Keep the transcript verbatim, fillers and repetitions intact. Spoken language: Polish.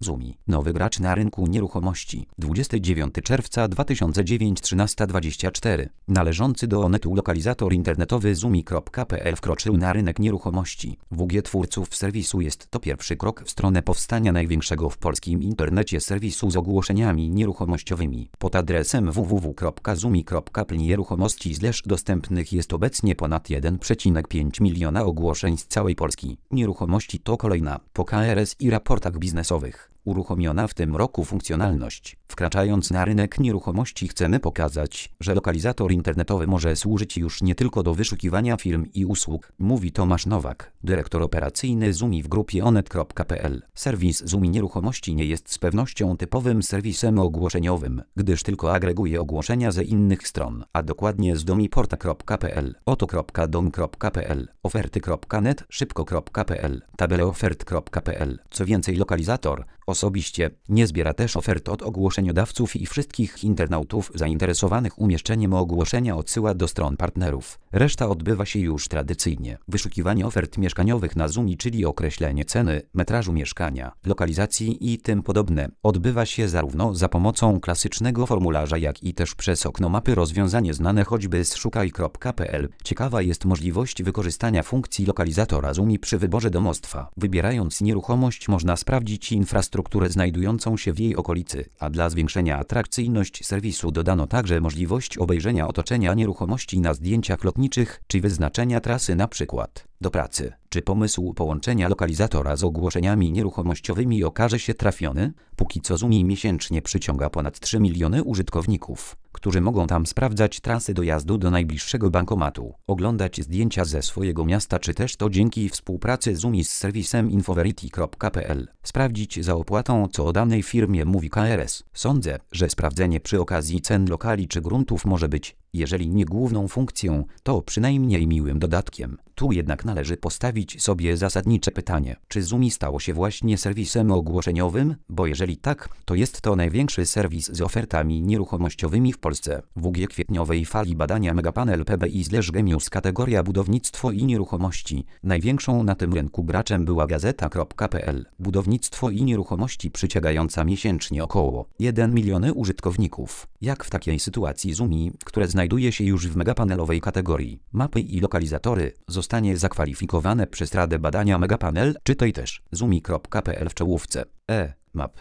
Zumi, nowy gracz na rynku nieruchomości. dwudziestego dziewiątego czerwca dwa tysiące dziewięć trzynaście dwadzieścia cztery. Należący do Onetu lokalizator internetowy zumi kropka pe el wkroczył na rynek nieruchomości. W ugie twórców serwisu jest to pierwszy krok w stronę powstania największego w polskim internecie serwisu z ogłoszeniami nieruchomościowymi. Pod adresem w w w kropka zumi kropka pe el nieruchomości dostępnych jest obecnie ponad jeden przecinek pięć miliona ogłoszeń z całej Polski. Nieruchomości to kolejna po K R S i raportach biznesowych uruchomiona w tym roku funkcjonalność. Wkraczając na rynek nieruchomości chcemy pokazać, że lokalizator internetowy może służyć już nie tylko do wyszukiwania firm i usług, mówi Tomasz Nowak, dyrektor operacyjny Zumi w grupie onet kropka pe el. Serwis Zumi Nieruchomości nie jest z pewnością typowym serwisem ogłoszeniowym, gdyż tylko agreguje ogłoszenia ze innych stron, a dokładnie z domiporta kropka pe el, oto kropka dom kropka pe el, oferty kropka net, szybko kropka pe el, tabeleofert kropka pe el. Co więcej, lokalizator osobiście nie zbiera też ofert od ogłoszeniodawców i wszystkich internautów zainteresowanych umieszczeniem ogłoszenia odsyła do stron partnerów. Reszta odbywa się już tradycyjnie. Wyszukiwanie ofert mieszkaniowych na Zumi, czyli określenie ceny, metrażu mieszkania, lokalizacji i tym podobne, odbywa się zarówno za pomocą klasycznego formularza, jak i też przez okno mapy, rozwiązanie znane choćby z szukaj kropka pe el. Ciekawa jest możliwość wykorzystania funkcji lokalizatora Zumi przy wyborze domostwa. Wybierając nieruchomość można sprawdzić infrastrukturę strukturę znajdującą się w jej okolicy, a dla zwiększenia atrakcyjności serwisu dodano także możliwość obejrzenia otoczenia nieruchomości na zdjęciach lotniczych, czy wyznaczenia trasy na przykład do pracy. Czy pomysł połączenia lokalizatora z ogłoszeniami nieruchomościowymi okaże się trafiony? Póki co Zumi miesięcznie przyciąga ponad trzy miliony użytkowników, którzy mogą tam sprawdzać trasy dojazdu do najbliższego bankomatu, oglądać zdjęcia ze swojego miasta, czy też to dzięki współpracy Zumi z serwisem infoverity kropka pe el sprawdzić za opłatą, co o danej firmie mówi K R S. Sądzę, że sprawdzenie przy okazji cen lokali czy gruntów może być, jeżeli nie główną funkcją, to przynajmniej miłym dodatkiem. Tu jednak należy postawić sobie zasadnicze pytanie, czy Zumi stało się właśnie serwisem ogłoszeniowym? Bo jeżeli tak, to jest to największy serwis z ofertami nieruchomościowymi w Polsce. W ugie kwietniowej fali badania Megapanel P B I slash Gemius kategoria budownictwo i nieruchomości. Największą na tym rynku graczem była gazeta kropka pe el. Budownictwo i nieruchomości przyciągająca miesięcznie około jeden milion użytkowników. Jak w takiej sytuacji Zumi, które znajduje się już w megapanelowej kategorii mapy i lokalizatory, zostanie zakwalifikowane przez Radę Badania Megapanel, czytaj też zumi kropka pe el w czołówce. E. Map.